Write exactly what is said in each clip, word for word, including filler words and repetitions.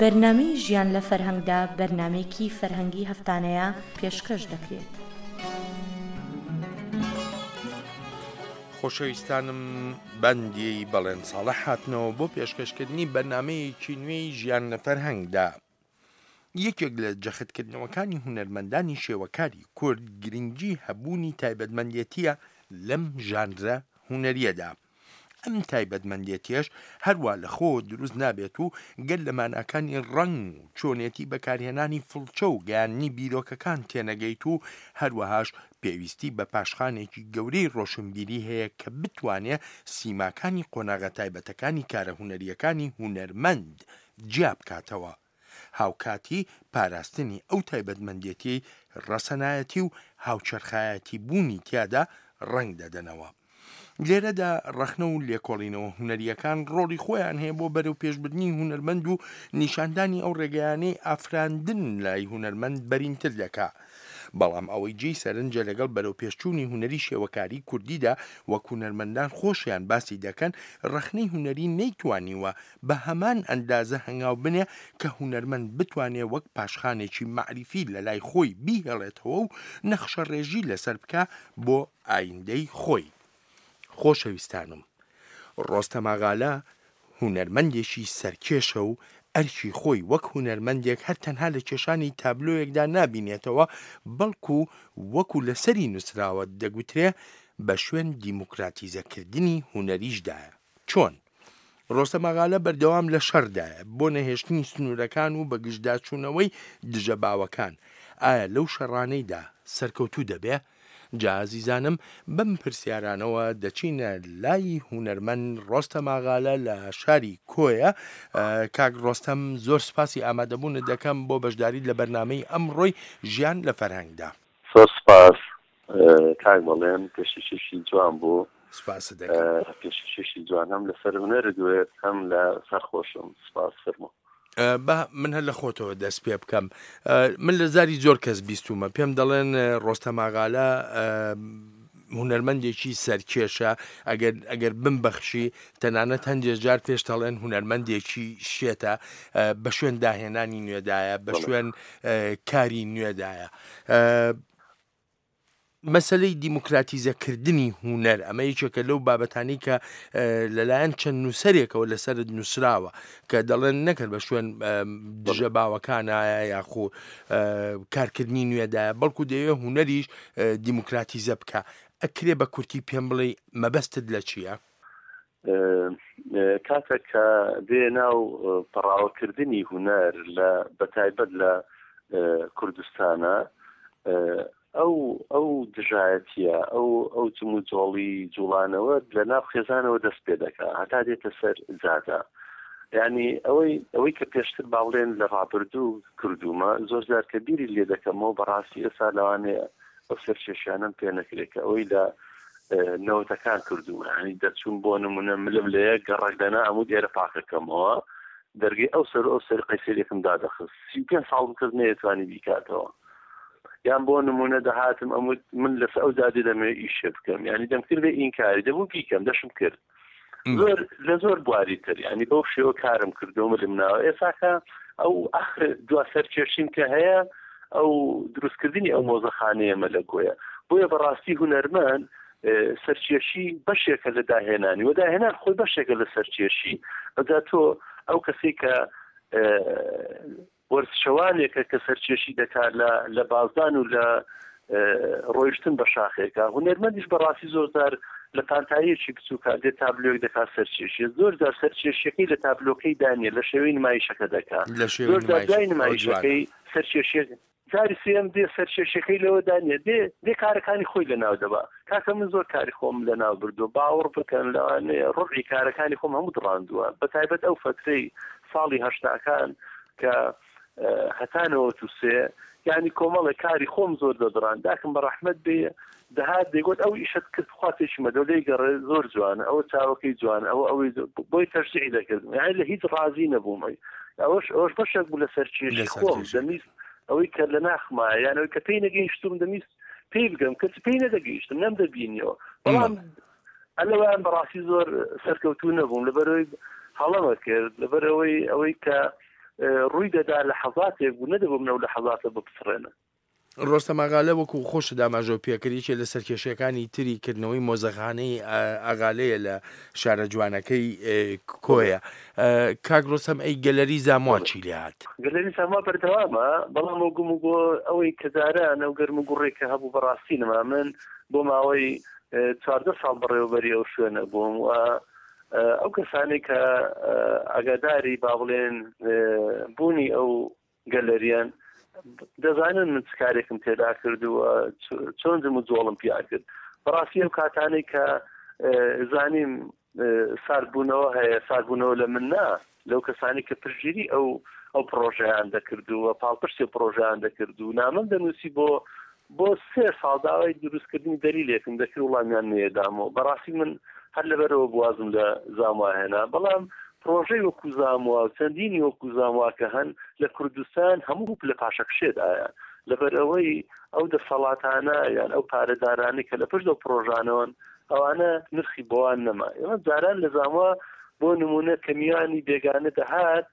بەرنامەی ژیان لە فەرهەنگدا بەرنامەیەکی فەرهەنگی هەفتانەیە پێشکەش دەکرێت. خۆشەویستانم بەندی بەڵێن ساڵە هاتنەوە بۆ پێشکەشکردنی بەرنامەیەکی نوێی ژیان لە فەرهەنگدا. یەکێک لە جەختکردنەوەکانی هونەرمەندانی شێوەکاری کورد گرنگی هەبوونی تایبەتمەندێتیە لەم ژانرە هونەریەدا. ئەم تایبەتمەندێتیەش هەروە لە خۆ دروست نابێت و گەل لە ماناکانی ڕەنگ و چۆنێتی بەکارهێنانی فڵچە و گەیاننی بیرۆکەکان تێنەگەیت و هەروەهاش پێویستی بە پاشخانێکی گەورەی ڕۆشنبیری هەیە کە بتوانێت سیماکانی قۆناغە تایبەتەکانی کارە هونەریەکانی هونەرمەند جیا بکاتەوە. هاوکاتی پاراستنی ئەو تایبەتمەندێتی ڕەسەنایەتی و هاوچەرخایەتی بوونی تیادا ڕەنگ دەدەنەوە. لێرەدا ڕەخنە و لێکۆڵینەوە هونەریەکان ڕۆڵی خۆیان هەیە بۆ بەرەو پێشبردنی هونەرمەند و نیشاندانی ئەو ڕێگەیانەی ئافراندن لای هونەرمەند بەرینتر دەکا. بەڵام ئەوەی جێی سەرنجە لەگەڵ بەرەو پێشچوونی هونەری شێوەکاری کوردیدا وەک هونەرمەندان خۆشیان باسی دەکەن، ڕەخنەی هونەری نەیتوانیوە بە هەمان ئەندازە هەنگاو بنێ کە هونەرمەند بتوانێت وەک پاشخانێکی معریفی لە لای خۆی بیهێڵێتەوە و نەخشە ڕێژی لەسەر بکە بۆ ئایندەی خۆی. خۆشەویستانم، ڕۆستەم ئاغالە هونەرمەندێکی سەرکێشە و ئەرکی خۆی وەک هونەرمەندێک هەر تەنها لە کێشانی تابلۆیەکدا نابینێتەوە، بەڵکو وەکو لەسەری نووسراوە دەگوترێ بە شوێن دیموکراتیزەکردنی هونەریشدایە. چۆن؟ ڕۆستەم ئاغالە بەردەوام لە شەڕدایە بۆ نەهێشتنی سنوورەکان و بە گشتداچوونەوەی دژە باوەکان. ئایا لەو شەڕانەیدا سەرکەوتوو دەبێ؟ جا عزیزانم، بەم پرسیارانەوە دەچینە لای هونەرمەند ڕۆستەم ئاغالە لە شاری کۆیە. کاک ڕۆستەم، زۆر سپاسی ئامادەبوونت دەکەم بۆ بەشداری لە بەرنامەی ئەمڕۆی ژیان لە فەرهەنگدا. زۆر سپاس کاک بەڵێن، پێشکەشێکی جوان بوو. سپاست دەکەم. پێشکەشێکی جوان هەم لەسەر هونەرت دوێت هەم لە سەرخۆشم. سپاس فەرموو. من هەر لە خۆتەوە دەست پێ بکەم. من لە زاری زۆر کەس بیستومە، پێم دەڵێن ڕۆستەم ئاغالە هونەرمەندێکی سەرکێشە، ئەگەر بمبەخشی تەنانەت هەندێک جار پێش دەڵێن هونەرمەندێکی شێتە، بە شوێن داهێنانی نوێدایە، بە شوێن کاری نوێدایە. مەسەلەی دیموکراتیزەکردنی هونەر ئەمە یەکێکە لەو بابەتانی کە لەلایەن چەند نووسەرێکەوە لەسەر نووسراوە کە دەڵێن نەکرد بە شوێن دژە باوەکانایە یاخۆ کارکردنی نوێدایە، بەڵکو دەیەوێت هونەریش دیموکراتیزە بکە. ئەکرێ بە کورتی پێم بڵێ مەبەستت لە چییە؟ کاتێک کە دێ ناو پەڕاوەکردنی هونەر لە بەتایبەت لە کوردستانە، ئەو ئەو دژایەتیە، ئەو ئەو جموجۆڵی جوڵانەوە لە ناو خێزانەوە دەست پێ دەکا هەتا دێتە سەر جادا. یعنی ئەوەی ئەوەی کە پێشتر باڵێن لە ڕابردوو کردومە زۆر جار کە بیری لێ دەکەمەوە بەڕاستی ئێستا لەوانەیە ئەو سەر کێشیانەم پێ نەکرێت کە ئەوەی لە نەوەتەکان کردومە. ینی دەچوون بۆ نمونە ملم لە یەک گەڕک دەنا هەموو دیێرە پاکەکەمەوە، دەرگی ئەو سەر ئەو سەر قەیسەرێکم دادەخست، سی و پێنج ساڵ کەس نەیەتوانی بیکاتەوە. یان بۆ نمونە دەهاتم ئەموو من لەس ئەو زادی دەمێ ئیشە بکەم، ینی دەمکرد بێ ئینکاری دەبوو بیکەم، دەشم کرد زۆر لە زۆر بواری تر، ینی بەو شێوە کارم کردەوە لەم ناوە. ئێساکە ئەو ئەخر دوا سەرکێشین کە هەیە ئەو دروستکردنی ئەو مۆزەخانەیە مەلە گۆیە. بۆیە بەڕاستی هونەرمەند سەرکێشی بەشێکە لە داهێنانی و داهێنان خۆی بەشێکە لە سەرکێشی. ئەجا تۆ ئەو کەسی کە وەرزشەوانێکە کە سەرکێشی دەکات لە بازدان و لە ڕۆیشتن بە شاخێکە، هونەرمەندیش بەڕاستی زۆرجار لە پانتاییەکی بچووکە دێت تابلۆیەک دەکات سەرکێشی، زۆرجار سەرکێشیەکەی لە تابلۆکەی دانیە لە شێوەی نمایشەکە دەکات، زۆرجار دوای نمایشەکەی سەرکێشی جاری سێم دێ سەرکێشەکەی لەوە دانیە دێ دێ کارەکانی خۆی لە ناو دەبا. کاکە من زۆر کاری خۆم لە ناو بردو، باوەڕ بکەن لەوانەیە ڕۆژی کارەکانی خۆم هەموو دڕاندووە، بەتایبەت ئەو فترەی ساڵی هەشتاکان کە هەتانەوە تو سێ، یعنی کۆمەڵی کاری خۆم زۆر دەدڕان. داکەم بە ڕەحمەت بێ دەهات دەیگوت ئەو ئیشت کرد خواتێکی مەدەولەی گەڕێ زۆر جوانە، ئەوە چاوەکەی جوان، ئەوە ئەوەی بۆی تەشجیع دەکرد، یعنی لە هیچ ڕازی نەبوومەی. ئەوەش ئەوەش بەشێک بوو لە سەرکێشی خۆم، دەمیست ئەوەی کە لە ناخمایە یانەوەی کە پێی نەگەیشتوم دەمیست پێی بگەم کە پێی نەدەگەیشتم نەمدەبینیەوە. بەڵام ئەلەوەیان بەڕاستی زۆر سەرکەوتوو نەبووم، لەبەرەوەی هەڵەمە کرد، لەبەرەوەی ئەوەی کە ڕووی دەدا لە حەزاتێک بوو نەدەبوو منەو لە حەزاتە بپسڕێنە. ڕۆستەم ئاغالە وەکو خۆش داماژە و پێکردیکێ لە سەرکێشیەکانی تری کردنەوەی مۆزەخانەی ئاغالەیە لە شارە جوانەکەی کۆیە. کاک ڕۆستەم ئەی گەلەری زاموا چی لێ هات؟ گەلەری زاموا بەردەوامە، بەڵام ئەو گوم و گۆ ئەوەی کەدارانە و گەرم و گوڕێکە هەبوو بەڕاستی نەما من بۆ ماوەی چواردە ساڵ بەڕێوەبەری ئەو شوێنە بووم و ئەو کەسانی کە ئاگاداری با بڵێن بوونی ئەو گەلەریان دەزانن من چ کارێکم تێدا کردووە چۆن جم و جۆڵم پیا کرد. بەڕاستی ئەو کاتانەی کە زانیم ساردبوونەوە هەیە ساردبوونەوە لە من نا لەو کەسانی کە پشگیری ئەو ئەو پرۆژەیان دەکردووە پاڵپشتی پرۆژیان دەکرد و نامەم دەنووسی بۆ بۆ سێ ساڵ داوای دروستکردنی دەریلێکم دەکرد وڵامیان نێدامەوە. بەڕاستی من هەر لەبەرەوە بوازم لە زاموا هێنا، بەڵام پرۆژەی وەکو زاموا و چەندینی وەکو زاموا کە هەن لە کوردستان هەموو لە پاشەکشێدایە لەبەر ئەوەی ئەو دەسەڵاتانە یان ئەو پارەدارانی کە لە پشت ئەو پرۆژانەوەن ئەوانە نرخی بۆوان نەما. ئێمە جاران لە زاموا بۆ نمونە کەمیوانی بێگانە دەهات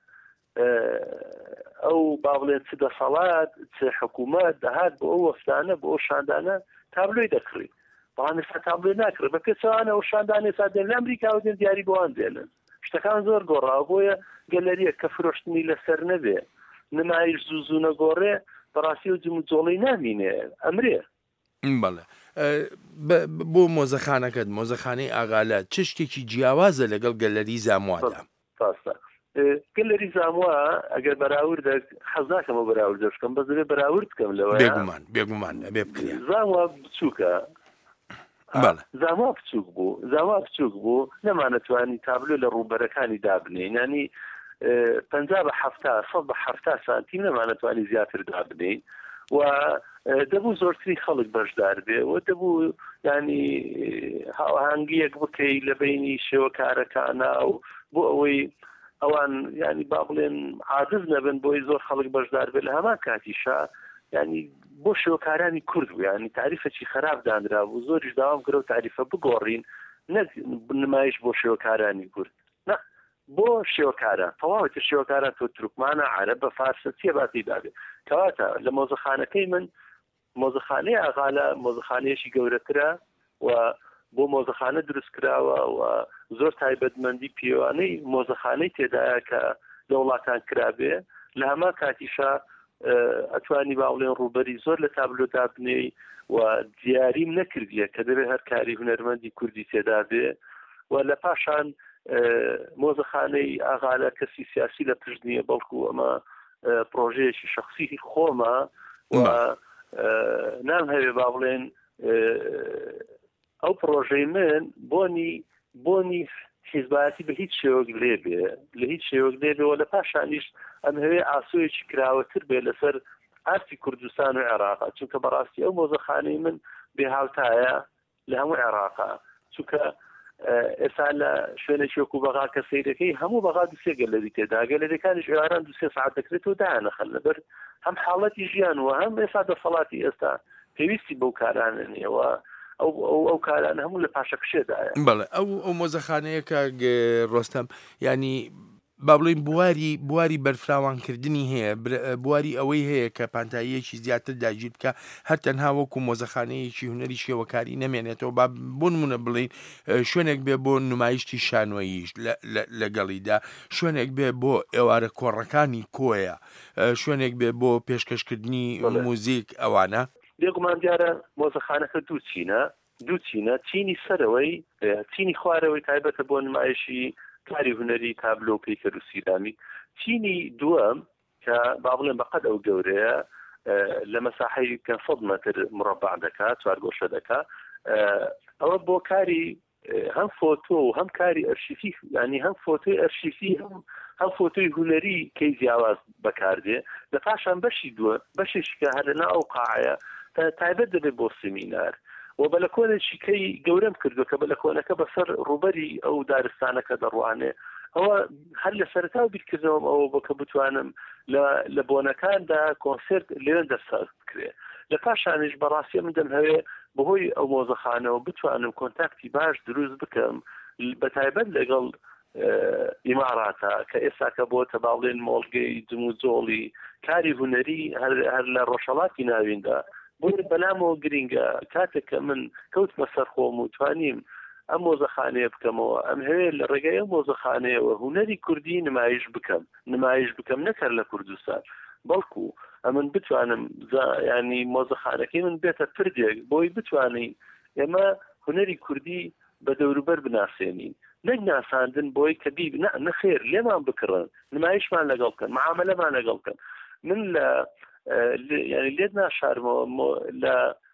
ئەو با بڵێن چ دەسەڵات چ حکوومەت دەهات بۆ ئەو وەفتانە بۆ ئەو شاندانە تابلۆی دەکڕی، بەڵام ئێستا تابلۆی ناکرێت بە پێچەوانە ئەو شاندانە ئێستا دێن لە ئەمریکا و دێن دیاری بۆوان دێنن. شتەکان زۆر گۆڕاوە بۆیە گەلەریە کە فرۆشتنی لەسەر نەبێ نمایش زوو زوو نەگۆڕێ بەڕاستی و جم و جۆڵی نامینێ ئەمرێ. بەڵێ بۆ مۆزەخانەکەت مۆزەخانەی ئاغالە چ شتێکی جیاوازە لەگەڵ گەلەری زاموادا؟ گەلەری زاموا ئەگەر بەراورد حەزاکەمە بەراورد دەشکەم بەس دەبێ بەراورد بکەم لەوە بێگومان بێگومان بێ بکرێ. زاموا بچووکە زاموا بچووک بوو زاموا بچووک بوو نەمانەتوانی تابلۆ لە ڕووبەرەکانی دابنێ، ینی پەنجا بە هەفتا سەد بە هەفتا سانتیم نەمانەتوانی زیاتر دابنێ و دەبوو زۆرتری خەڵک بەشدار بێ و دەبوو ینی هاوهانگیەک بکەی لە بینی شێوەکارەکانە و بۆ ئەوەی ئەوان ینی با بڵێن عاجز نەبن بۆی زۆر خەڵک بەشدار بێت لە هەمان کاتیشا ینی بۆ شێوەکارانی کورد بوو ینی تاریفەکی خراپ دانرا بوو زۆریش داوام کرە و تاریفە بگۆڕین نەک نمایش بۆ شێوەکارانی کورد نه بۆ شێوەکاران تەواوەتی شێوەکاران تۆ تورکمانە عەرەبە فارسە چیە باتی دابێت کەواتە لە مۆزەخانەکەی من مۆزەخانەی ئاغالە مۆزەخانەیەکی گەورەترە و بۆ مۆزەخانە دروست کراوە و زۆر تایبەتمەندی پیاوانەی مۆزەخانەی تێدایە کە لە وڵاتان کرابێ لە هەمان کاتیشا ئەتوانی با بڵێن ڕووبەری زۆر لە تابلۆدا بنێ و دیاریم نەکردیە کە دەبێت هەر کاری هونەرمەندی کوردی تێدا بێ و لە پاشان مۆزەخانەی ئاغالە کەسی سیاسی لە پشت نییە بەڵکو ئەمە پرۆژەیەکی شەخسی خۆمە و نام هەوێ با بڵێن ئەو پرۆژەی من بۆنی بۆنی حیزبایەتی بە هیچ شێوەک لێ بێ لە هیچ شێوەک لێ بێەوە لە پاشانیش ئەم هەوێ ئاسۆیەکی کراوەتر بێ لەسەر ئارتی کوردستان و عێراقا چونکە بەڕاستی ئەو مۆزەخانەی من بێهاوتایە لە هەموو عێراقا چونکە ئێستا لە شوێنێکی وەکو بەغا کە سەیرەکەی هەموو بەغا دوسێ گەلەری تێدا گەلەریەکانیش ئێران دوسێ سعات دەکرێتەوە دایانەخەن لەبەر هەم حاڵەتی ژیان و هەم ئێستا دەسەڵاتی ئێستا پێویستی بەو کارانە نیەوە ئەو ئەو کاران هەموو لە پاشەکشێدایە. بەڵێ ئەو ئەو مۆزەخانەیەکە ڕۆستەم ینی با بڵێن بواری بواری بەرفراوانکردنی هەیە بواری ئەوەی هەیە کە پانتاییەکی زیاتر داگیر بکە هەر تەنها وەکو مۆزەخانەیەکی هونەری شێوەکاری نەمێنێتەوە با بۆ نمونە بڵین شوێنێک بێ بۆ نمایشتی شانۆییش لەگەڵیدا شوێنێک بێ بۆ ئێوارە کۆڕەکانی کۆیە شوێنێک بێ بۆ پێشکەشکردنی موزیک ئەوانە بێگومان دیارە مۆزەخانەکە دوو چینە دوو چینە چینی سەرەوەی چینی خوارەوەی تایبەتە بۆ نمایشی کاری هونەری تابلۆ و پیکەر و سیرامی چینی دووەم کە با بڵێن بەقەد ئەو گەورەیە لە مەساحەی کە سەد مەتر مربع دەکات چوار گۆشە دەکات ئەوە بۆ کاری هەم فۆتۆ و هەم کاری ئەرشیفی ینی هەم فۆتۆی ئەرشیفی هەم فۆتۆی هونەری کەی جیاواز بەکاردێ لە پاشان بەشی دووە بەشێکی کە هەر لەنا ئەو قاعەیە تایبەت دەبێت بۆ سمینار و بە لە کۆنێکی کەی گەورەم کردو کە بە لە کۆنەکە بەسەر ڕوبەری ئەو دارستانەکە دەڕوانێ ئەوە هەر لە سەرتا و بیرکردنەوەم ئەوە بۆ کە بتوانم لە بۆنەکاندا کۆنسرت لێن دەسەر بکرێ لە پاشانیش بەڕاستی من دەم هەوێ بەهۆی ئەو مۆزەخانەوە بتوانم کۆنتاکتی باش دروست بکەم بە تایبەت لەگەڵ ئیماراتە کە ئێستا کە بۆتە باڵێن مۆڵگەی جموجۆڵی کاری هوەری هەر لە ڕۆژهەڵاتی ناویندا بۆ بەلامەوە گرینگە کاتێک کە من کەوتمە سەرخۆم و توانیم ئەم مۆزەخانەیە بکەمەوە ئەم هەیە لە ڕێگەی ئەم مۆزەخانەیەوە هوەری کوردی نمایش بکەم نمایش بکەم نەکەر لە کوردستان بەڵکو ئەمن بتوانم ینی مۆزەخانەکەی من بێتە پردێک بۆی بتوانین ئێمە هوەری کوردی بە دەوروبەر بناسێنین نەک ناساندن بۆی کە بی نەخێر لێمان بکڕن نمایشمان لەگەڵ بکەن معاملەمان لەگەڵ بکەن من لە ینی لێت ناشارمەوە لە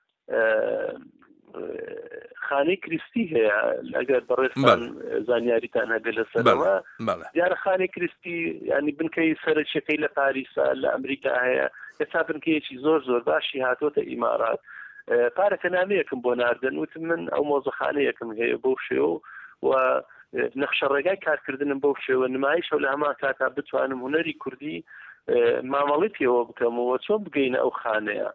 خانەی کریستی هەیە ئەگەر بەڕێستان زانیاریتان هەبێ لەسەرەوە دیارە خانەی کریستی ینی بنکەی سەرچەکەی لە پاریسا لە ئەمریکا هەیە ئێستا بنکەیەکی زۆر زۆر باشی هاتۆتە ئیمارات پارەکە نامەیەکم بۆ ناردن وتم من ئەو مۆزەخانەیەکم هەیە بەو شێوە و نەخشە ڕێگای کارکردنم بەو شێوە نمایشەوە لە هەمان کاتا بتوانم هوەری کوردی مامەڵی پێوە بکەمەوە چۆن بگەینە ئەو خانەیە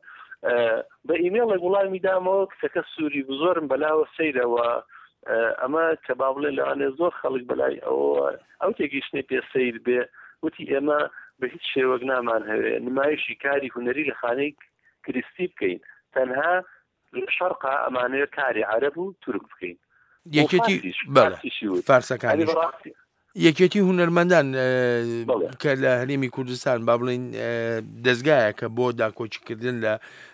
بە ئیمێڵێک وڵامی دامەوە کتەکە سووری بزۆرم بەلاوە سەیرەوە ئەمە کە با بڵێن لەوانێ زۆر خەڵک بەلای ئەوە ئەو تێگەیشتنی پێ سەیر بێ وتی ئێمە بە هیچ شێوەک نامان هەوێ نمایشی کاری هوەری لە خانەی کریستی بکەین تەنها لە شەرقا ئەمانەیە کاری عەرەب و تورک بکەین یەکێتی فارسەکانی یەکێتی هونەرمەندان کە لە هەرێمی کوردستان با بڵێن دەستگایەکە بۆ داکۆچیکردن لە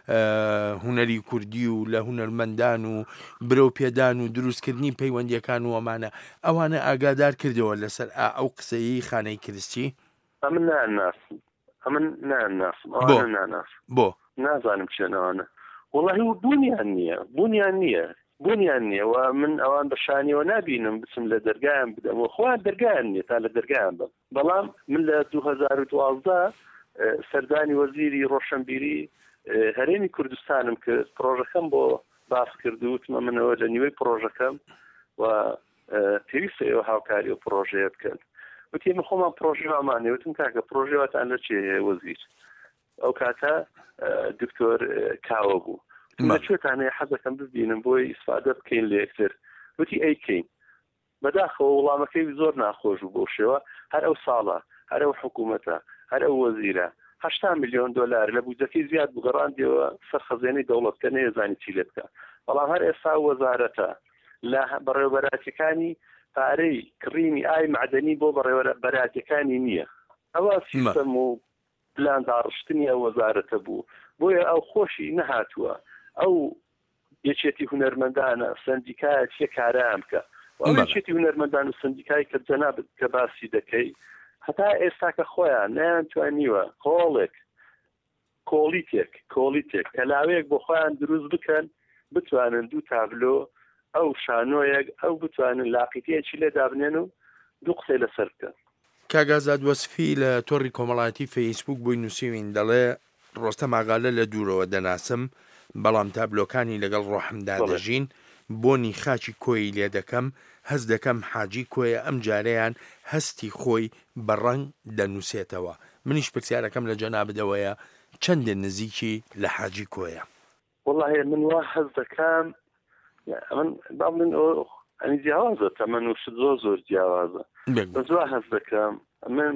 هوەری کوردی و لە هونەرمەندان و برەو پێدان و دروستکردنی پەیوەندیەکان و ئەمانە ئەوانە ئاگادار کردەوە لەسەر ئەو قسەی خانەی کریستی ئەمن ناناسم ئەمن ناناسم ناناسم بۆ نازانم چێنەوانە وڵی بوونیان نییە بوونیان نییە بوونیان نییە و من ئەوان بەشانیەوە نبینم بچم لە دەرگایان بدەمەوە خۆیان دەرگایان نییە تا لە دەرگایان بم بەڵام من لە دوو هەزار و دوازدە سەردانی وەزیری ڕۆشنبیری هەرێمی کوردستانم کرد پرۆژەکەم بۆ باس کرد و وتمە منەوە لە نیوەی پرۆژەکەم و پێویستە ئێوە هاوکاری و پرۆژەیە بکەن وتی من خۆمان پرۆژێوامانێ وتم کاکە پرۆژێواتان لە چێ هەیە وەزیر ئەو کاتە دکتۆر کاوە بوو مەچێتانەیە حەزەکەم ببینم بۆی ئیسفادە بکەین لە یەکتر وتی ئەیکەین بەداخەوە وەڵامەکەی زۆر ناخۆش و بۆ شێوە هەر ئەو ساڵە هەر ئەو حکوومەتە هەر ئەو وەزیرە هەشتا میلیۆن دۆلار لە بودجەکەی زیاد بگەڕاندیەوە سەر خەزێنەی دەوڵەتکە نەیەزانی چی لێ بکە بەڵام هەر ئێستا وەزارەتە لە بەڕێوەبەراتەکانی پارەی کڕینی ئای معدەنی بۆ بەڕێوەبەراتەکانی نییە ئەوە سیستەم و پلان داڕشتنی ئەو وەزارەتە بوو بۆیە ئەو خۆشی نەهاتووە ئەو یەکێتی هونەرمەندانە سندیکایە چیە کارایان بکە ئەو یەکێتی هونەرمەندان و سندیکای کە جەناب کە باسی دەکەی هەتا ئێستا کە خۆیان نەیانتوانیوە هۆڵێک کۆلیتێک کۆلیتێک کەلاوەیەک بۆ خۆیان دروست بکەن بتوانن دوو تابلۆ ئەو شانۆیەک ئەو بتوانن لاقیتەیەکی لێ دابنێن و دوو قسەی لەسەر بکەن. کاگازاد وەسفی لە تۆڕی کۆمەڵایەتی فەیسبوک بووی نووسیوین دەڵێ ڕۆستەم ئاغالە لە دوورەوە دەناسم بەڵام تابلۆکانی لەگەڵ ڕۆحمدا دەژین بۆنی خاچی کۆی لێ دەکەم هەز دەکەم حاجی کۆیە ئەم جارەیان هەستی خۆی بەڕەنگ دەنووسێتەوە. منیش پرسیارەکەم لە جەنابدەوەیە چەندە نزیکی لە حاجی کۆیە؟ وەڵاهی من وا هەز دەکەم من با من ئەنی جیاوازە تەمەن وشت زۆر زۆر جیاوازە بەس وا هەز دەکەم من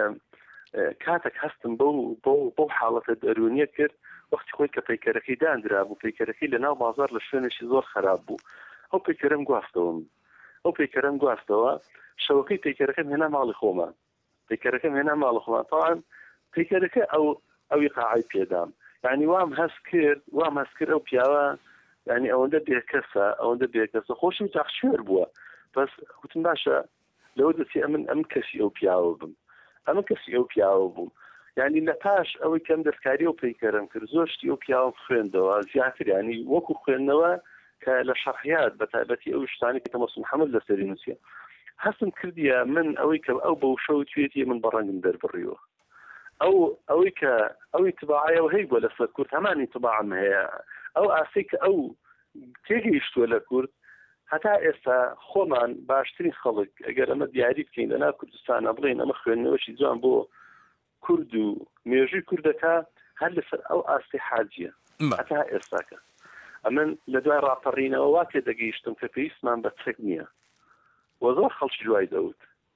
کاتێک هەستم بەو حاڵەتە دەرونیە کرد وەختی خۆی کە پەیکەرەکەی دانرا بوو پەیکەرەکەی لە ناو بازار لە شوێنێکی زۆر خراپ بوو ئەو پەیکەرەم گواستەوە ئەو پەیکەرەم گواستەوە شەوەکەی پەیکەرەکەم هێنا ماڵی خۆمان پەیکەرەکەم هێنا ماڵی خۆمان تاوان پەیکەرەکە ئەو ئەوی قاعی پێدام یعنی وام هەست کرد وام هەست کرد ئەو پیاوە یعنی ئەوەندە بێکەسە ئەوەندە بێکەسە خۆشم تاخشێر بووە بەس وتم باشە لەوە دەچی ئەمن ئەم کەسی ئەو پیاوە بم ئەمە کەسی ئەو پیاوە بووم یعنی لە پاش ئەوەی کەم دەستکاری و پەیکەرم کرد زۆر شتی ئەو پیاوە خوێندەوە زیاتر ینی وەکو خوێندنەوە کە لە شەرحیات بە تایبەتی ئەو شتانی کە تەمەسوم محەممەد لەسەری نووسە هەستم کردیە من ئەوەی کە ئەو بەو شەو توێتی من بەڕەنگم دەربڕیوە ئەو ئەوەی کە ئەوی تباعەوە هەی بۆ لەسەر کورد هەمانی تباعم هەیە ئەو ئاسی کە ئەو تێگەیشتووە لە کورد هەتا ئێستا خۆمان باشترین خەڵک ئەگەر ئەمە دیاری بکەین لەناو کوردستانە بڵێن ئەمە خوێندنەوەشی جوان بۆ کورد و مێژووی کوردەکە هەر لەسەر ئەو ئاستی حاجیە هەتا ئێستاکە ئەمن لە دوای ڕاپەڕینەوە وا تێ دەگەیشتم کە پێویستمان بە چەک نییە وە زۆر خەڵکی دوای دەوت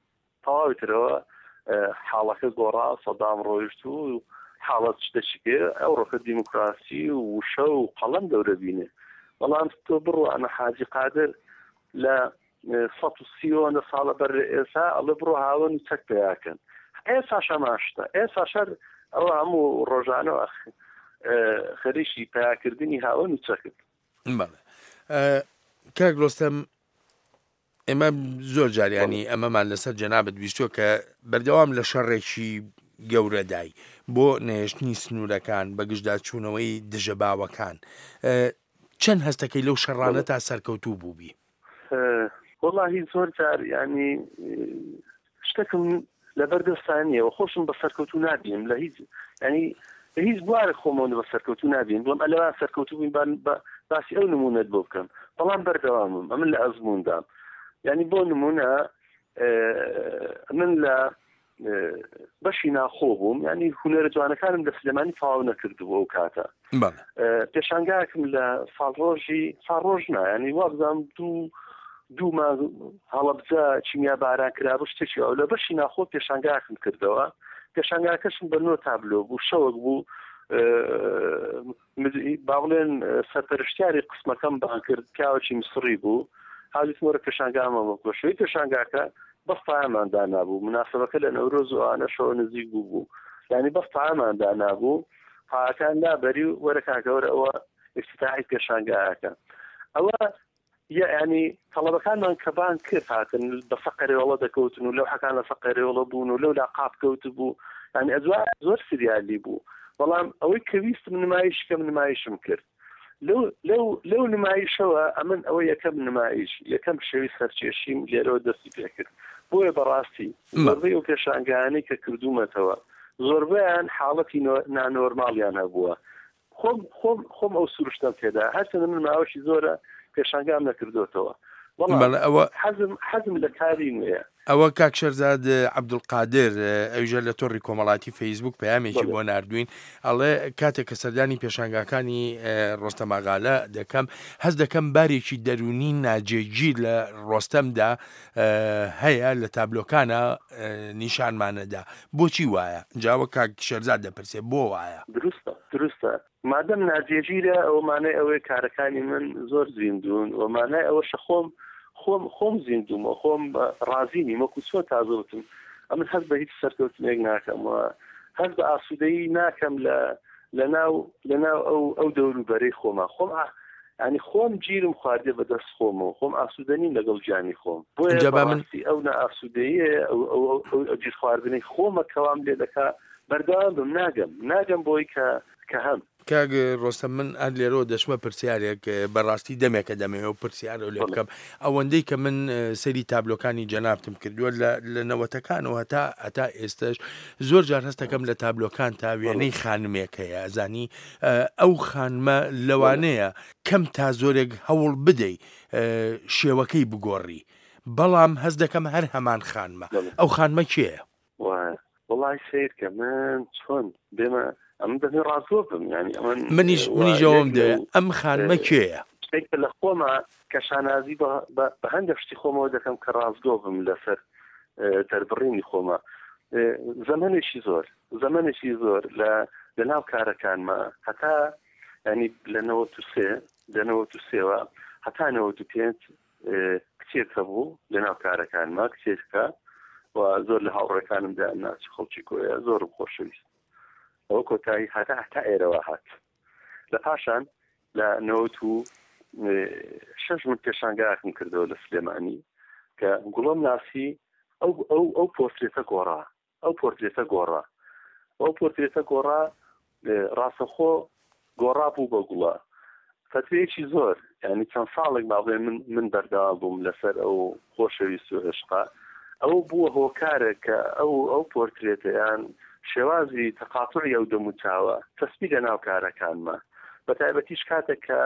تەواویترەوە حاڵەکە گۆڕا سەدام ڕۆیشت و حاڵەت شتەشکێ ئەو ڕۆکە دیموکراسی و وشە و قەڵەم دەورە بینێ بەڵام تۆ بڕۆ ئەمە حاجی قادر لە سەد و سیۆنە ساڵە بەر ئێستا ئەڵێ بڕۆ هاون و چەک پێیاکەن ئێستا شەماشتە ئێستا شەر ئەوە هەموو ڕۆژانەوە خەریشی پەیاکردنی هاون و چەکت. کاک ڕۆستەم ئێمە زۆر جاریانی ئەمەمان لەسەر جەنابەت بیستووە کە بەردەوام لە شەڕێکی گەورەدای بۆ نێشتنی سنوورەکان بەگشتدا چوونەوەی دژە باوەکان چەند هەستەکەی لەو شەڕانە تا سەرکەوتوو بووبی؟ وەڵاهی زۆر جار ینی شتێکم لەبەردەستانیەوە خۆشم بە سەرکەوتوو نابیم لە هیچ ینی لە هیچ بوارە خۆمەوە بە سەرکەوتوو نابین بۆم ئەلەوە سەرکەوتوو بووین باسی ئەو نمونەت بۆ بکەم بەڵام بەردەوامم ئەمن لە ئەزموندام ینی بۆ نمونە من لە بەشی ناخۆ بووم ینی هونەرە جوانەکانم لە سلێمانی تەواو نەکردبوو ئەو کاتە پێشانگاکم لە ساڵڕۆژی ساڵڕۆژ نا ینی وا بزانم دوو دوو مانگ هەڵەبجە چیمیا باران کرابوو شتێکی ئەو لە بەشی ناخۆ پێشانگاکم کردەوە پێشانگاکەشم بە نۆ تابلۆ بوو شەوەک بوو باڵێن سەرپەرشتیاری قسمەکەم بان کرد پیاوەکی میسڕی بوو حالیتمۆرە پێشانگامەوە کۆشەوەی پێشانگاکە بەستایەماندا نابوو مناسبەکە لە نەورۆز و ئانەشەوە نزیک بوو بوو یعنی بەستایەماندا نابوو پاکان دابەری و وەرە کاکەوەرە ئەوە ئفتتاحی پێشانگاکە ئەوە یعنی تەڵەبەکانمان کەبان کرد هاتن بە سەقەرێوەڵە دەکەوتن و لەو حەکان لە سەقەرێوەڵە بوون و لەو لا قاپ کەوت بوو ینی ئەجوار زۆر سریالی بوو بەڵام ئەوەی کە ویستم نمایشکەم نمایشم کرد لەو لەو لەو نمایشەوە ئەمن ئەوە یەکەم نمایش یەکەم شەوی سەرچێشیم لێرەوە دەستی پێ کرد بۆیە بەڕاستی زۆربەی ئەو پێشانگانەی کە کردومەتەوە زۆربەیان حاڵەتی نانۆرماڵیان هەبووە خۆم خۆم خۆم ئەو سروشتم تێدا هەرچەندە من ماوەشی زۆرە پێشانگام نەکردوتەوە حەزم حەزم لە کاری نوێیە ئەوە کاک شەرزاد عەبدولقادر ئەوژە لە تۆڕی کۆمەڵاتی فەیسبوک پەیامێکی بۆ ناردوین ئەڵێ کاتێک کە سەردانی پێشانگاکانی ڕۆستەم ئاغالە دەکەم هەست دەکەم بارێکی دەرونی ناجێگیر لە ڕۆستەمدا هەیە لە تابلۆکانە نیشانمانەدا بۆچی وایە جاوە کاک شەرزاد دەپرسێ بۆ وایە دروستە دروستە مادەم ناجێگیرە ئەومانەی ئەوەی کارەکانی من زۆر زیندون ومانای ئەوەشە خۆم خۆم خۆم زیندومە خۆم ڕازینی وەکو چۆ تازەوتم ئەمن هەست بە هیچ سەرکەوتنێک ناکەمەوە هەست بە ئاسوودەیی ناکەم لە لەناو لەناو ئەو ئەو دەوروبەرەی خۆمە خۆم ینی خۆم گیرم خواردێ بەدەست خۆمەوە خۆم ئاسوودەنیم لەگەڵ گیانی خۆم بۆیە ئەو نائاسوودەیە ئەو گیر خواردنەی خۆمە کەوام لێ دەکا بەردەوام بم ناگەم ناگەم بۆی کە کە هەم کاک ڕۆستەم من ئەر لێرەوە دەچمە پرسیارێک بەڕاستی دەمێکە دەمەوێت و پرسیارە لێ بکەم ئەوەندەی کە من سەری تابلۆکانی جەنابتم کردووە لە نەوەتەکانەوە هەتا هەتا ئێستش زۆر جار هەستەکەم لە تابلۆکان تا وێنەی خانمێک هەیە ئەزانی ئەو خانمە لەوانەیە کەم تا زۆرێک هەوڵ بدەی شێوەکەی بگۆڕی بەڵام هەست دەکەم هەر هەمان خانمە ئەو خانمە کێیە؟ وڵای سیرکە من چۆن بێمە ئەم دەبێ ڕازۆ بم ینی منیش منی جەوام دەوێ ئەم خانمە کێیە؟ شتێکە لە خۆمە کە شانازی بە هەندێک شتی خۆمەوە دەکەم کە ڕازگۆ بم لەسەر دەربڕینی خۆمە زەمانێکی زۆر زەمانێکی زۆر لە لەناو کارەکانمە هەتا ینی لە نەوەت و سێ لە نەوەت و سێوە هەتا نەوەت و پێنج کچێکە بوو لەناو کارەکانمە کچێکە و زۆر لە هاوڕێکانمدا ناچ خەڵکی کۆیە زۆرم خۆشەویست ئەوە کۆتایی هەتا هەتا ئێرەوە هات لە پاشان لە نەوەت و شەش من پێشانگاکم کردەوە لە سلێمانی کە گوڵم ناسی ئەو ئەو ئەو پۆرترێتە گۆڕا ئەو پۆرترێتە گۆڕا ئەو پۆرترێتە گۆڕا ڕاستەخۆ گۆڕا بوو بە گوڵە فتوەیەکی زۆر ینی چەند ساڵێک باڵێ من من بەردەوام بووم لەسەر ئەو خۆشەویست و عشقا ئەو بووە هۆکارە کە ئەو ئەو پۆرترێتەیان شێوازی تەقاتوعی ئەو دەموچاوە تەسبی لە ناو کارەکانمە بە تایبەتیش کاتێک کە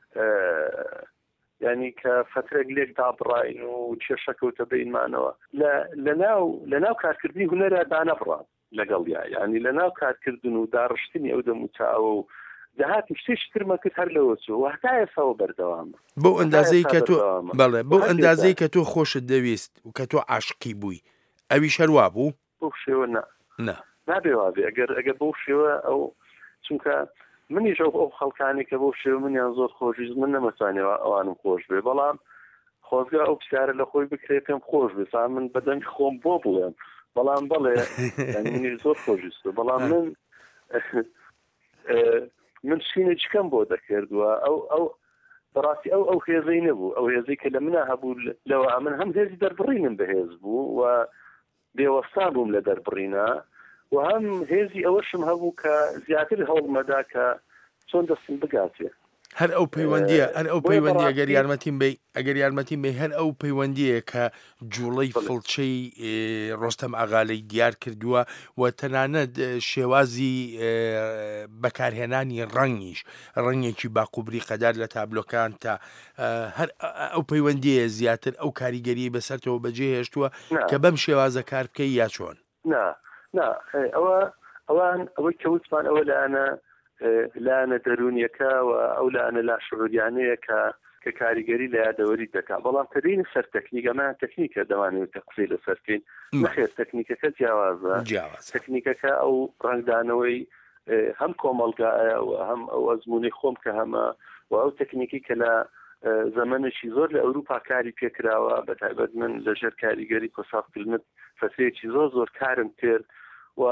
ینی کە فترێک لێک دابڕین و کێشەکەوتە بینمانەوە لە ناو لە ناو کارکردنی هونەرە دانەبڕا لەگەڵیا ینی لە ناو کارکردن و داڕشتنی ئەو دەموچاوە و داهاتی شتێکی ترمە کرد هەر لەوە چوو و هەتا ئێساوە بەردەوامە بۆ ئەندازەی کە تۆ بەڵێ بۆ ئەندازەی کە تۆ خۆشت دەویست و کە تۆ عاشقی بووی ئەوی شەروا بوو بۆ شێوە نا نا نابێ وابێ ئەگەر ئەگەر بۆ شێوە ئەو چونکە منیش ئەو ئەو خەڵکانی کە بۆ شێوە منیان زۆر خۆشویست من نەمەتوانێەوە ئەوانم خۆش بێ بەڵام خۆزگا ئەو پرسیارە لە خۆی بکرێ پێم خۆش بێ سا من بەدەنگ خۆم بۆ بڵێم بەڵام بەڵێ منیش زۆر خۆشویستە بەڵام من من شینە چکەم بۆ دەکردووە ئەو ئەو بەڕاستی ئەو ئەو هێزەی نەبوو ئەو هێزەی کە لە منە هەبوو لەوە من هەم هێزی دەربڕینم بەهێز بوو و بێوەستان بووم لە دەربڕینە و هەم هێزی ئەوەشم هەبوو کە زیاتر هەوڵمەدا کە چۆن دەستم بگاتێ هەر ئەو پەیوەندیە هەر ئەو پەیوەندی ئەگەر یارمەتیم بێ ئەگەر یارمەتیم بێ هەر ئەو پەیوەندیە کە جوڵەی فڵچەی ڕۆستەم ئاغالەی دیار کردووە و تەنانەت شێوازی بەکارهێنانی ڕەنگیش ڕەنگێکی باقوبری قەدار لە تابلۆکان تا هەر ئەو پەیوەندیە زیاتر ئەو کاریگەری بەسەرتەوە بەجێ هێشتووە کە بەم شێوازە کار بکەی یا چۆن نا نا ئەوە ئەوان ئەوەی کەوتمان ئەوە لەانە لانە دەرونیەکە و ئەو لانە لا شڕودیانەیە کە کە کاریگەری لە یادەوەری دەکات بەڵام کەدەین سەر تەکنیکەمان تەکنیکە دەوانێت کە قسەی لەسەرکەین نەخێر تەکنیکەکە جیاوازە تەکنیکەکە ئەو ڕنگدانەوەی هەم کۆمەڵگایە و هەم ئەو ئەزمموی خۆم کە هەمە و ئەو تەکنیکی کە لە زەمانێکی زۆر لە ئەوروپا کاری پێکراوە بەتایبەت من لەژێر کاریگەری کۆساف فەسەیەکی زۆر زۆر کارم کرد و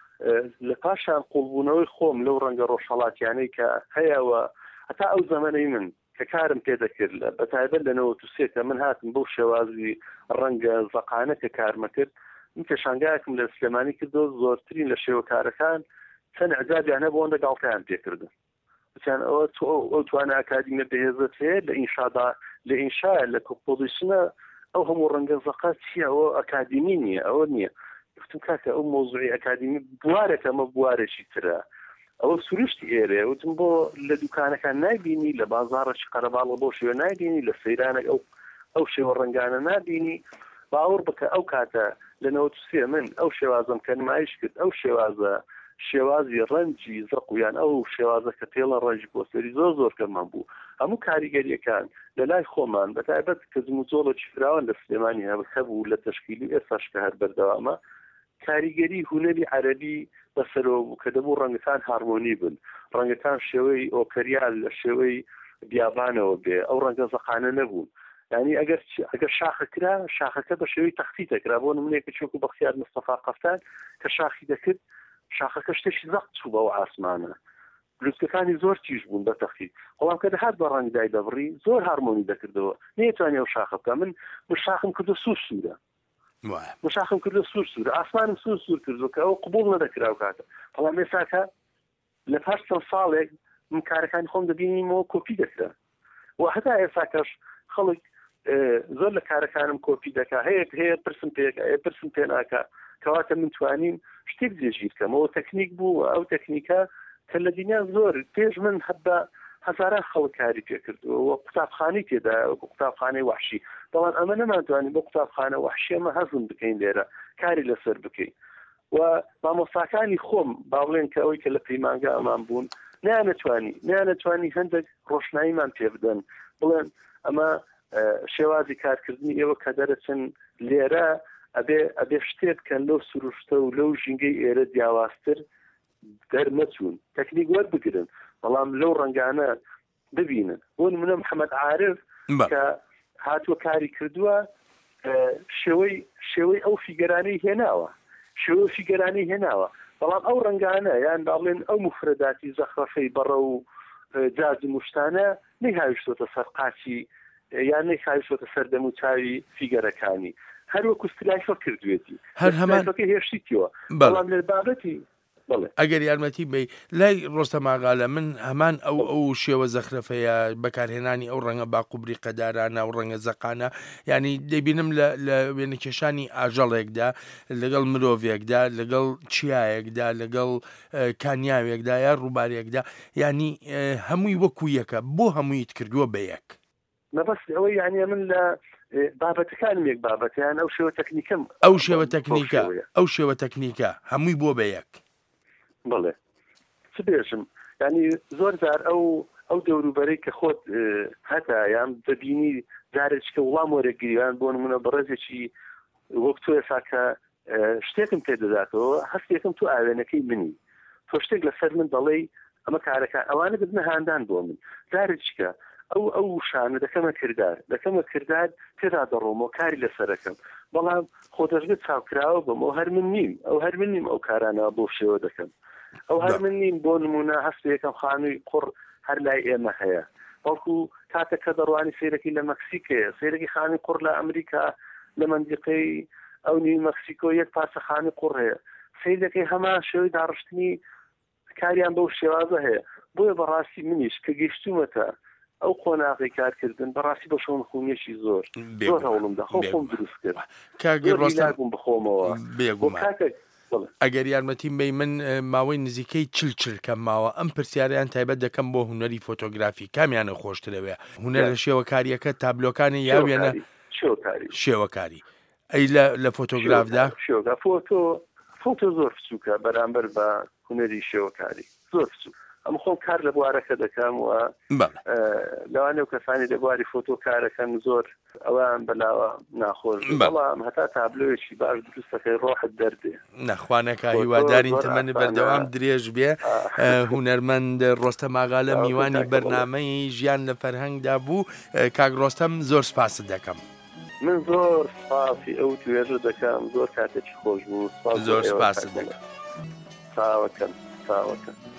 لە پاشان قوڵبوونەوەی خۆم لەو ڕەنگە ڕۆژهەڵاتیانەی کە هەیەوە هەتا ئەو زەمانەی من کە کارم پێدەکرد لە بەتایبەت لەنەوە تووسێکە من هاتم بەو شێوازی ڕەنگە زەقانە کە کارمە کرد من پێشانگایەکم لە سلێمانی کردۆ زۆرترین لە شێوە کارەکان چەند عجابیانە بۆ ئەوەندە گاڵتەیان پێکردن وتیان ئەوە ئەو توانە ئەکادیمە بەهێزت هەیە لە ئینشادا لە ئینشا لە کۆپۆزیشنە ئەو هەموو ڕەنگە زەقا چییە ئەوە ئەکادیمی نییە ئەوە نییە گفتم کاکە ئەو مۆزوعی ئەکادیمی بوارێکە ئەمە بوارێکی ترە ئەوە سروشتی ئێرێ وتم بۆ لە دوکانەکان نایبینی لە بازاڕەی قەرەباڵە بۆ شێوە نایبینی لە سەیرانە ئەو ئەو شێوە ڕەنگانە نابینی باوەڕ بکە ئەو کاتە لەنەوە تووسێ من ئەو شێوازم کە نمایش کرد ئەو شێوازە شێوازی ڕەنجی زەقویان ئەو شێوازە کە تێڵە ڕەنجی پۆستەری زۆر زۆر کەمان بوو هەموو کاریگەریەکان لە لای خۆمان بەتایبەت کە زموجۆڵێکی فراوان لە سلێمانی هەبوو لە تەشکیلی ئێستاش کە هەر بەردەوامە کاریگەری هونەری عەرەبی بەسەرەوە بوو کە دەبوو ڕەنگەکان هارمۆنی بن ڕەنگەکان شێوەی ئۆپەریال لە شێوەی بیابانەوە بێ ئەو ڕەنگە زەقانە نەبوون ینی ئەگەر ئەگەر شاخەکرا شاخەکە بە شێوەی تەختی دەکرا بۆ نمونەیەکە چۆکو بەختیار مستەفا قەفتان کە شاخی دەکرد شاخەکە شتێکی زەق چوو بەو ئاسمانە دروستەکانی زۆر تیژ بوون بە تەختی بەڵام کە دەهات بە ڕەنگدای دەبڕی زۆر هارمۆنی دەکردەوە نەیەتوانێ ئەو شاخە بکە من من شاخم کردو سوور سوورە مشاخم کردو سوور سوور ئاسمانم سوور سوور کردو کە ئەو قبول نەدەکرا و کاتە بەڵام ئێستاکە لە پاش چەند ساڵێک من کارەکانی خۆم دەبینیمەوە کۆپی دەکرا و هەتا ئێستاکەش خەڵک زۆر لە کارەکانم کۆپی دەکا هەیە هەیە پرسم پێکە هەیە پرسم پێ ناکە کەواتە من توانیم شتێک جێژیر کەمەوە تەکنیک بوو ئەو تەکنیکە کە لە دنیا زۆر پێش من هەبدا هەزاران خەڵک کاری پێکردووە قوتابخانەی تێدا قوتابخانەی وحشی بەڵام ئەمە نەمانتوانین بۆ قوتابخانە وحشی ئەمە هەزم بکەین لێرە کاری لەسەر بکەین و مامۆستاکانی خۆم باڵێن کە ئەوەی کە لە پەیمانگا ئەمان بوون نیانەتوانی نیانەتوانی هەندێک ڕۆشناییمان پێ بدەن بڵێن ئەمە شێوازی کارکردنی ئێوە کە دەرەچن لێرە ئەبێ ئەبێ شتێ بکەن لەو سروشتە و لەو ژینگەی ئێرە جیاوازتر دەرمەچوون تەکنیک وەربگرن بەڵام لەو ڕەنگانە ببینن بۆ نمونە محەممەد عارف کە هاتووە کاری کردووە شێوەی شێوەی ئەو فیگەرانەی هێناوە شێوە فیگەرانەی هێناوە بەڵام ئەو ڕەنگانە یان باڵێن ئەو مفرەداتی زەخرەفەی بەڕە و جاج مشتانە نەیهاویشتۆتە سەر قاچی یان نەیهاویشتۆتە سەر دەم و چاوی فیگەرەکانی هەروەکو ستلایفە کردوێتی هەر هەمان هێشتیتەوە بەڵام لە بابەتی ئەگەر یارمەتی بێ لای ڕۆستەم ئاغالە من هەمان ئەو ئەو شێوە زەخرەفەیە بەکارهێنانی ئەو ڕەنگە باقوبری قەدارانە و ڕەنگە زەقانە ینی دەبینم لە وێنەکێشانی ئاژەڵێکدا لەگەڵ مرۆڤێکدا لەگەڵ چیایەکدا لەگەڵ کانیاوێکدا یا ڕووبارێکدا ینی هەمووی وەکو یەکە بۆ هەموویت کردووە بە یەک نەبەس ئەوەی یانە من لە بابەتەکانم یەک بابەتیان ئەو شێوە تەکنیکەم ئەو شێوە تەکنیکە ئەو شێوە تەکنیکە هەمووی بۆ بە یەک بڵێ چ بێژم ینی زۆر جار ئەو ئەو دەوروبەرەی کە خۆت هەتا یان دەبینی جارێککە وڵام وەرەگیریوان بۆ نمونە بەڕێزێکی وەک تۆ ئێسا کە شتێکم پێدەداتەوە هەستێکم تو ئاوێنەکەی منی تۆ شتێک لەسەر من دەڵێ ئەمە کارەکە ئەوانە ببنە هاندان بۆ من دارت چکە ئەو ئەو شانە دەکەمە کردار دەکەمە کردار تێدا دەڕۆمەوە کاری لەسەرەکەم بەڵام خۆ دەژگت چاوکراوە بم ئەو هەر من نیم ئەو هەر من نیم ئەو کارانە بۆ شێوە دەکەم ئەو هەر من نیم بۆ نمونە هەستێکم خانووی قوڕ هەر لای ئێمە هەیە بەڵکو کاتێککە دەڕوانی سیرەکی لە مەکسیکەیە سیرەکی خانی قوڕ لە ئەمریکا لە مەندیقەی ئەو نی مەکسیکۆ یەک پاسەخانی قوڕ هەیە سیرەکەی هەمان شێوەی داڕشتنی کاریان بەو شێوازە هەیە بۆیە بەڕاستی منیش کە گەیشتومەتە ئەو قۆناغی کارکردن بەڕاستی بە شۆن خوونیەکی زۆر زۆر هەوڵم دەخۆ خۆم دروست کرد کاگەڕاستبووم بخۆمەوە بێگومان ئەگەر یارمەتیم بێ من ماوەی نزیکەی چل چرکە ماوە ئەم پرسیاریان تایبەت دەکەم بۆ هوەری فۆتۆگرافی کامیانە خۆشترەوە هوەر لە شێوەکاریەکە تابلۆکانی یاوێنە شێوەکاری ئەی لە فۆتۆگرافدا فۆتۆ فۆتۆ زۆر بچووکە بەرامبەر بە هوەری شێوەکاری زۆر بچوو ئەم خۆم کار لە بوارەکە دەکەم و لەوانێ و کەسانی لە بواری فۆتۆ کارەکەن زۆر ئەوان بەلاوە ناخۆش بەڵام هەتا تابلۆیەکی باش دروستەکەی ڕۆحت دەردێ نەخوانەکە هیوادارین تەمەنی بەردەوام درێژ بێ هونەرمەند ڕۆستەم ئاغا لە میوانی بەرنامەی ژیان لە فەرهەنگدا بوو کاک ڕۆستەم زۆر سپاست دەکەم من زۆر سپاسی ئەو توێژە دەکەم زۆر کاتێکی خۆش بوو زۆر سپاست دەکەم چاوەکەم چاوەکەم